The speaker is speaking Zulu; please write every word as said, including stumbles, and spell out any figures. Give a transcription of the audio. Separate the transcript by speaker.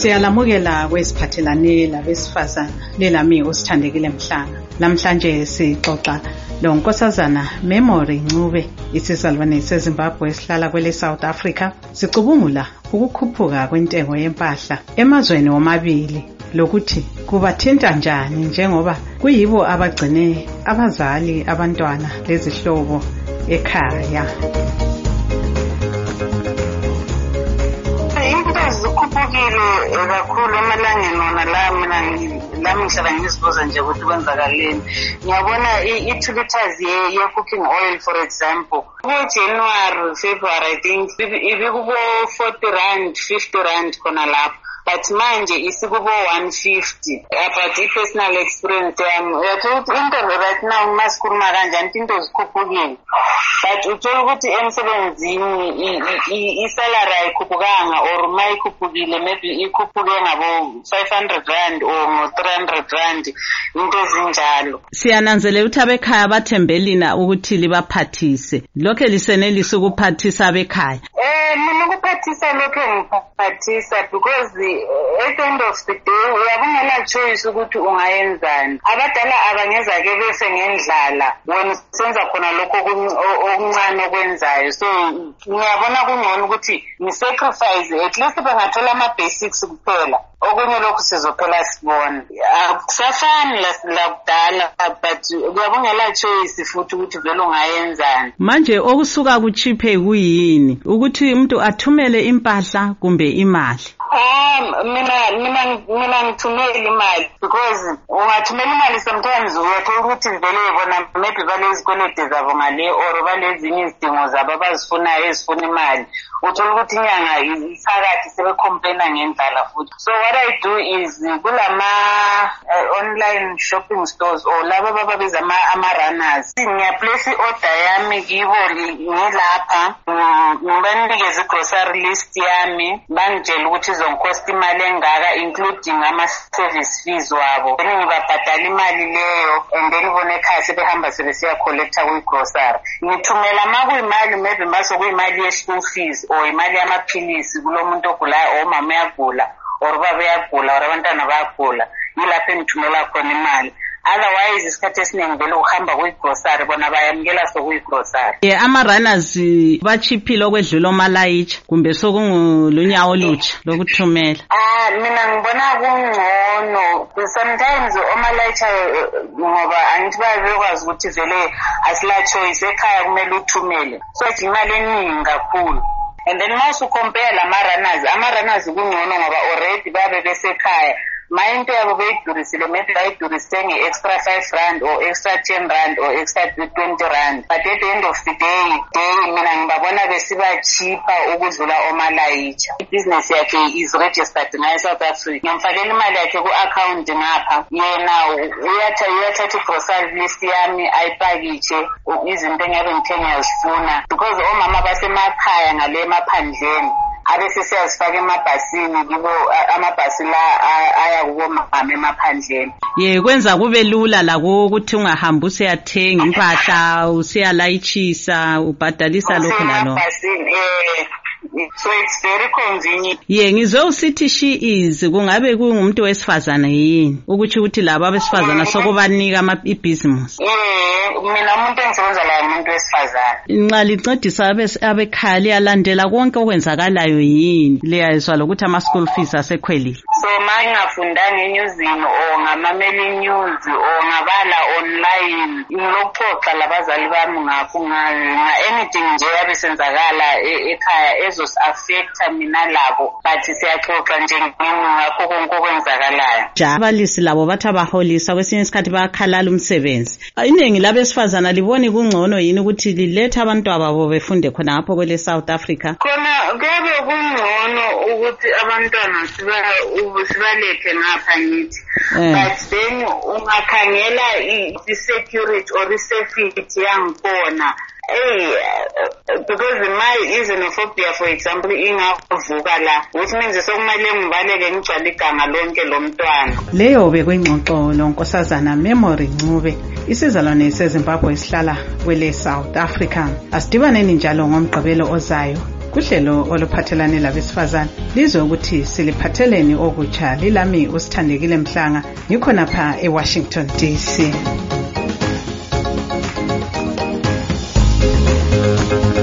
Speaker 1: Siyalamukela kwesiphathelane labesifazana lelami usithandekile Mhlanga. Namhlanje sixoxa lo Nkosazana Memory Ncube, isizalwane seZimbabwe esihlala kwele South Africa. Sicubungula ukukhuphuka kwentengo yempahla emazweni omabili lokuthi kubathinta njani njengoba kuyibo abagcine abazali, abantwana lezihlobo ekhaya.
Speaker 2: Zikhuphukile kakhulu emalangeni wona la mina lami ngihlala ngizibuza nje ukuthi kwenzakaleni. Ngiyabona i-tributers ye-cooking oil for example ku-January, February I think ibikubo forty rand, fifty rand khona lapho. But manje isikubo one fifty. But i-personal experience yami uyathola ukuthi into right now masikhuluma kanjani into zikhuphukile. But uthola ukuthi emsebenzini i-salary ayikhuphukanga or mayikhuphukile maybe ikhuphuke ngabo five hundred rand or three hundred rand into ezinjalo.
Speaker 1: Siyananzelela ukuthi abekhaya bathembelina ukuthi libaphathise. Lokho lisenelisa ukuphathisa abekhaya.
Speaker 2: Eh mina ukuphathisa lokho ngiphathisa because at the end of the day uyabona choice ukuthi ungayenzani. Abadala abangeza ke bese ngendlala wena senza khona lokho okuncane okwenzayo. So ngiyabona kungcono ukuthi ni sacrifice at least bangathola ama basics kuphela. Okunye lokho sizophela sibona. Akusafani la kudala but uyabona la choice futhi ukuthi vele ungayenzani.
Speaker 1: Manje okusuka kuchiphe kuyini ukuthi umuntu athumele impahla kumbe imali?
Speaker 2: Um, mina mina mina ngithumela imali because ungathumela imali sometimes uyathola ukuthi vele bona maybe balezikwelede zabo ngale or balezinye izidingo zabo abazifunayo ezifuna imali. Uthola ukuthi inyanga isakathi sebecomplaina ngendlala futhi. So what I do is kulama uh, online shopping stores or laba bababiza ama runners. Ngiyaplace order yami kibo ngilapha ngibanikeza grocery list yami bangitshela ukuthi zoncost imali engaka including ama service fees wabo. Then ngibabhadala imali leyo and then bona ekhaya sebehamba sebesiya collector ku grocery. Ngithumela makuyimali maybe mase kuyimali ye school fees or imali yamaphilisi kulomuntu ogulayo or mama yagula or baba yagula or abantwana bayagula yilapho ngithumela khona imali. Otherwise isikhathi esiningi vele uhamba kuyigrocery bona bayamukela sokuyigrocery.
Speaker 1: Yeah, ama runners bachiphile okwedlula omalayicha kumbe sokungulunyawo lutsha lokuthumela.
Speaker 2: Ah mina ngibona kungcono sometimes omalayicha ngoba angithi bayakwazi ukuthi vele asila choice ekhaya kumele uthumele. So imali eningi kakhulu. And then mase compare la runners, ama runners kungcono ngoba already babe besekhaya. Mayinto yabo beyidurisile maybe bayidurise nge-extra five rand or extra ten rand or extra twenty rand. But at the end of the day, day mina ngibabona besiba cheaper ukudlula omalayicha. Business yakhe is registered ngayo South Africa. Ngiyamfakela imali yakhe ku-account ngapha. Yena uyatha uyathatha i-grocery list yami ayipakitshe izinto engabe ngithenga uzifuna. Because omama basemakhaya ngale emaphandleni abese siyazifaka emabhasini kubo amabhasi la aya kubo mama emaphandleni.
Speaker 1: Ye kwenza kube lula la ukuthi ungahamba usiyathenga impahla usiyalayitshisa ubhadalisa lokho nalo.
Speaker 2: Eh so it's very convenient.
Speaker 1: Ye ngizwe usithi she is kungabe kungumuntu wesifazana yini ukuthi ukuthi laba abesifazana sokubanika ama business.
Speaker 2: Eh mina umuntu engisebenza la umuntu wesifazana.
Speaker 1: Nxa lincedisa abekhaya yalandela konke okwenzakalayo yini liyazwa lokuthi ama school fees asekhwelile.
Speaker 2: So mangafundanga enyuzini o ngamameli news o ngabala online ngilokuxoxa labazali bami ngakho nga anything nje yabisenzakala ekhaya ezos affecta mina labo but siyaxoxa nje ngakho konke okwenzakalayo.
Speaker 1: Abalisi labo bathi abaholisa kwesinye isikhathi bayakhalala umsebenzi. Iningi labesifazana liboni kungcono yini ukuthi lilethe abantu ababo befunde khona ngapho kwele South Africa?
Speaker 2: Khona kube kungcono ukuthi abantwana siba ubusibalethe ngapha ngithi. But then ungakhangela i-security or i-safety yangikhona. Hey, because my xenophobia for example ingavuka la which means sokumele ngibaleke ngigcwala igama lonke lomntwana.
Speaker 1: Leyo bekwingxoxo lonkosazana Memory Ncube, isizalwane seZimbabwe esihlala kwele South Africa. Asidibaneni njalo ngomgqibelo ozayo
Speaker 3: kuhlelo oluphathelane labesifazane lizwe ukuthi siliphatheleni okutsha. Lilami uSithandekile Mhlanga, ngikhona pha eWashington D C.